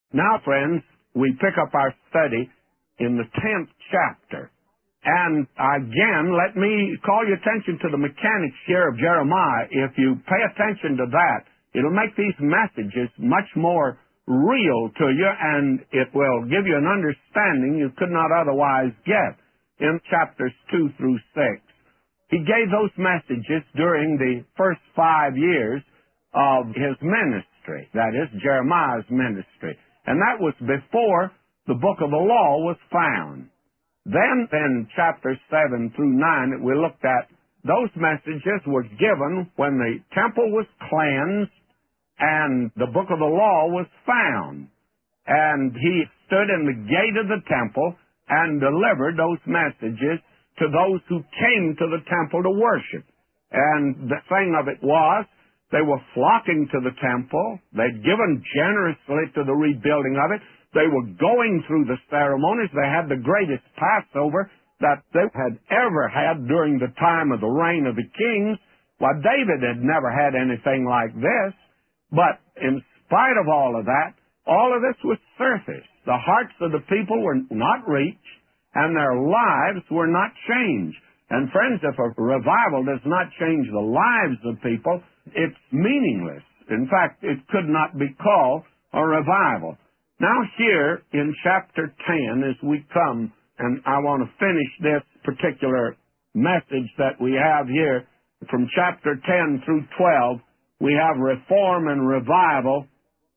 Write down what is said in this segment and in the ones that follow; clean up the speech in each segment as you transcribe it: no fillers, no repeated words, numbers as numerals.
Now, friends, we pick up our study in the 10th chapter. And again, let me call your attention to the mechanics here of Jeremiah. If you pay attention to that, it'll make these messages much more real to you, and it will give you an understanding you could not otherwise get in chapters 2 through 6. He gave those messages during the first 5 years of his ministry, that is, Jeremiah's ministry. And that was before the book of the law was found. Then in chapters 7 through 9 that we looked at, those messages were given when the temple was cleansed and the book of the law was found. And he stood in the gate of the temple and delivered those messages to those who came to the temple to worship. And the thing of it was, they were flocking to the temple. They'd given generously to the rebuilding of it. They were going through the ceremonies. They had the greatest Passover that they had ever had during the time of the reign of the kings. Well, David had never had anything like this. But in spite of all of that, all of this was surface. The hearts of the people were not reached, and their lives were not changed. And friends, if a revival does not change the lives of people, it's meaningless. In fact, it could not be called a revival. Now here in chapter 10, as we come, and I want to finish this particular message that we have here, from chapter 10 through 12, we have reform and revival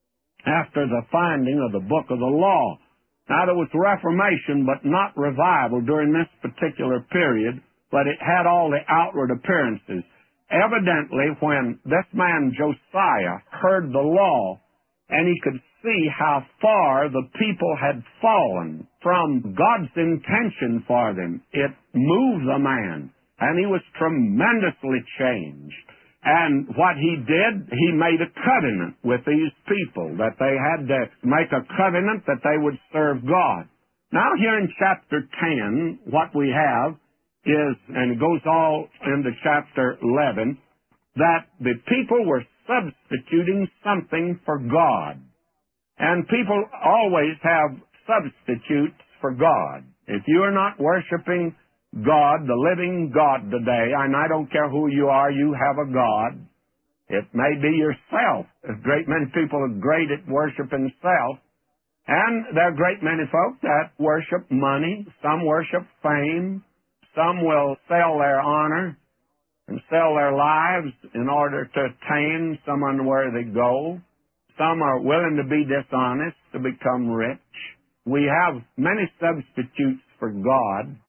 after the finding of the book of the law. Now there was reformation, but not revival during this particular period, but it had all the outward appearances. Evidently, when this man Josiah heard the law, and he could see how far the people had fallen from God's intention for them, it moved the man, and he was tremendously changed. And what he did, he made a covenant with these people, that they had to make a covenant that they would serve God. Now here in chapter 10, what we have is, and it goes all into chapter 11, that the people were substituting something for God. And people always have substitutes for God. If you are not worshiping God, the living God today, and I don't care who you are, you have a God. It may be yourself. A great many people are great at worshiping self. And there are a great many folks that worship money. Some worship fame. Some will sell their honor and sell their lives in order to attain some unworthy goal. Some are willing to be dishonest to become rich. We have many substitutes for God.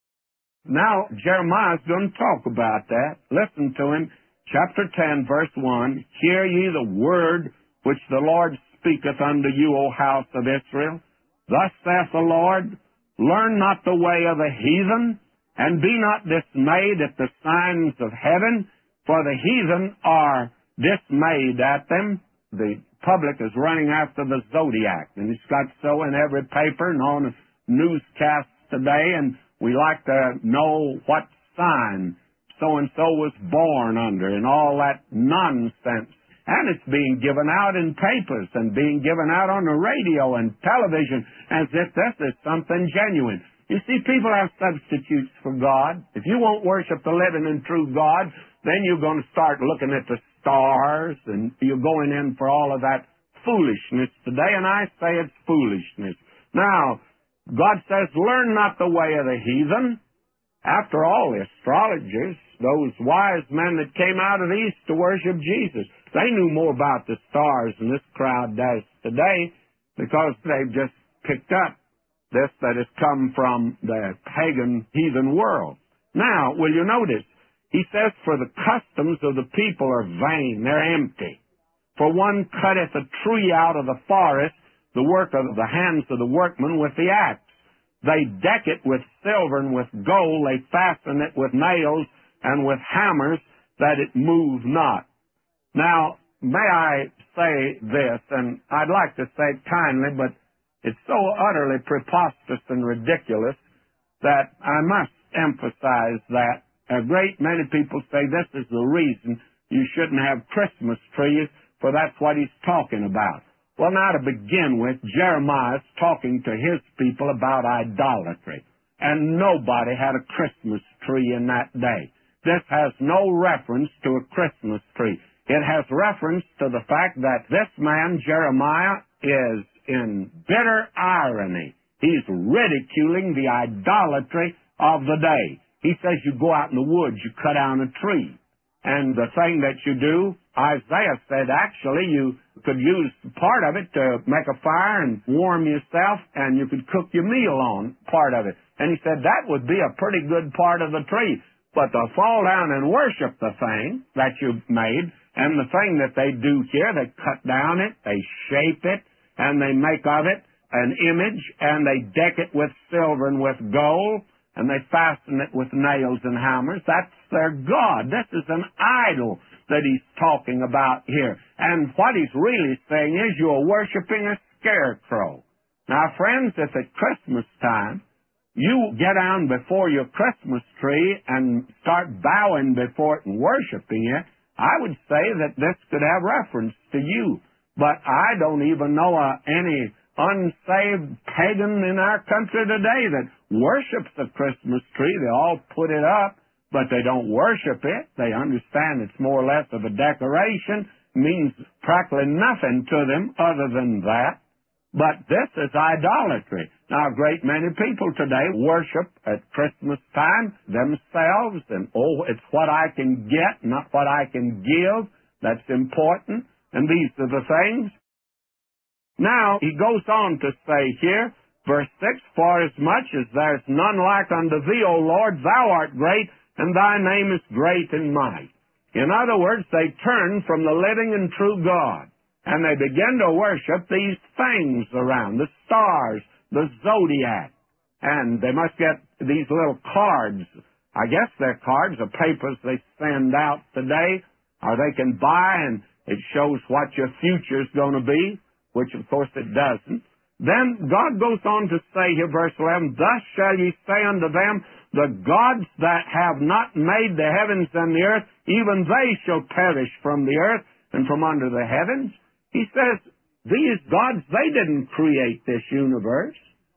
Now, Jeremiah is going to talk about that. Listen to him. Chapter 10, verse 1. Hear ye the word which the Lord speaketh unto you, O house of Israel. Thus saith the Lord, learn not the way of the heathen, and be not dismayed at the signs of heaven, for the heathen are dismayed at them. The public is running after the zodiac, and it's got so in every paper and on newscasts today, and we like to know what sign so-and-so was born under and all that nonsense. And it's being given out in papers and being given out on the radio and television as if this is something genuine. You see, people have substitutes for God. If you won't worship the living and true God, then you're going to start looking at the stars, and you're going in for all of that foolishness today, and I say it's foolishness. Now, God says, learn not the way of the heathen. After all, the astrologers, those wise men that came out of the east to worship Jesus, they knew more about the stars than this crowd does today, because they've just picked up this that has come from the pagan heathen world. Now, will you notice, he says, for the customs of the people are vain, they're empty. For one cutteth a tree out of the forest, the work of the hands of the workman with the axe. They deck it with silver and with gold, they fasten it with nails and with hammers, that it move not. Now, may I say this, and I'd like to say it kindly, but it's so utterly preposterous and ridiculous that I must emphasize that. A great many people say this is the reason you shouldn't have Christmas trees, for that's what he's talking about. Well, now to begin with, Jeremiah's talking to his people about idolatry. And nobody had a Christmas tree in that day. This has no reference to a Christmas tree. It has reference to the fact that this man, Jeremiah, is in bitter irony. He's ridiculing the idolatry of the day. He says you go out in the woods, you cut down a tree. And the thing that you do, Isaiah said actually you could use part of it to make a fire and warm yourself, and you could cook your meal on part of it. And he said that would be a pretty good part of the tree. But to fall down and worship the thing that you've made, and the thing that they do here, they cut down it, they shape it, and they make of it an image, and they deck it with silver and with gold, and they fasten it with nails and hammers. That's their God. This is an idol that he's talking about here. And what he's really saying is you're worshiping a scarecrow. Now, friends, if at Christmas time you get down before your Christmas tree and start bowing before it and worshiping it, I would say that this could have reference to you. But I don't even know any unsaved pagan in our country today that worships the Christmas tree. They all put it up, but they don't worship it. They understand it's more or less of a decoration, means practically nothing to them other than that. But this is idolatry. Now, a great many people today worship at Christmas time themselves, and, it's what I can get, not what I can give. That's important. And these are the things. Now, he goes on to say here, verse 6, For as much as there's none like unto thee, O Lord, thou art great, and thy name is great in might. In other words, they turn from the living and true God, and they begin to worship these things around, the stars, the zodiac, and they must get these little cards. I guess they're cards or papers they send out today, or they can buy, and it shows what your future's going to be, which of course it doesn't. Then God goes on to say here, verse 11, Thus shall ye say unto them, The gods that have not made the heavens and the earth, even they shall perish from the earth and from under the heavens. He says, these gods, they didn't create this universe.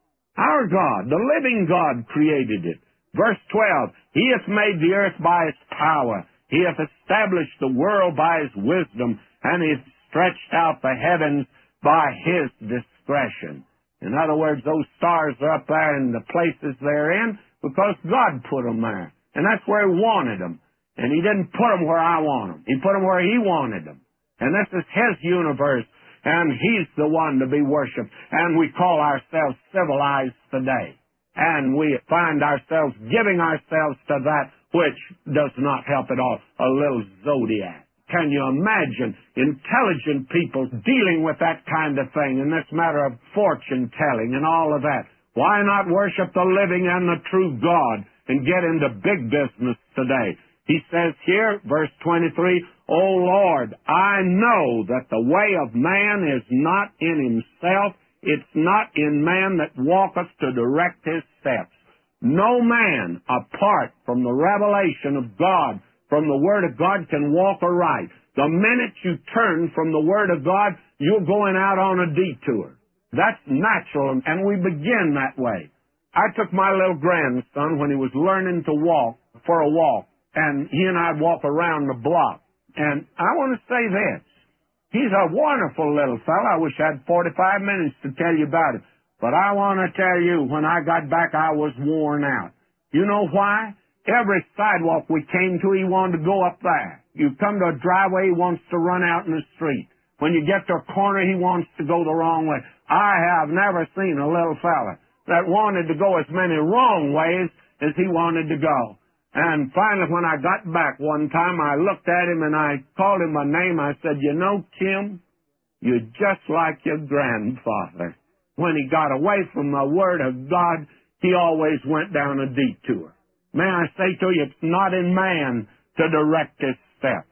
Our God, the living God, created it. Verse 12, He hath made the earth by His power. He hath established the world by His wisdom, and He hath stretched out the heavens by His discretion. In other words, those stars are up there in the places they're in because God put them there. And that's where He wanted them. And He didn't put them where I want them. He put them where He wanted them. And this is His universe, and He's the one to be worshipped. And we call ourselves civilized today. And we find ourselves giving ourselves to that which does not help at all, a little zodiac. Can you imagine intelligent people dealing with that kind of thing in this matter of fortune telling and all of that? Why not worship the living and the true God and get into big business today? He says here, verse 23, O Lord, I know that the way of man is not in himself. It's not in man that walketh to direct his steps. No man, apart from the revelation of God, from the Word of God, can walk aright. The minute you turn from the Word of God, you're going out on a detour. That's natural, and we begin that way. I took my little grandson when he was learning to walk for a walk, and he and I walk around the block. And I want to say this. He's a wonderful little fellow. I wish I had 45 minutes to tell you about it. But I want to tell you, when I got back, I was worn out. You know why? Every sidewalk we came to, he wanted to go up there. You come to a driveway, he wants to run out in the street. When you get to a corner, he wants to go the wrong way. I have never seen a little fella that wanted to go as many wrong ways as he wanted to go. And finally, when I got back one time, I looked at him and I called him by name. I said, you know, Kim, you're just like your grandfather. When he got away from the Word of God, he always went down a detour. May I say to you, it's not in man to direct his steps.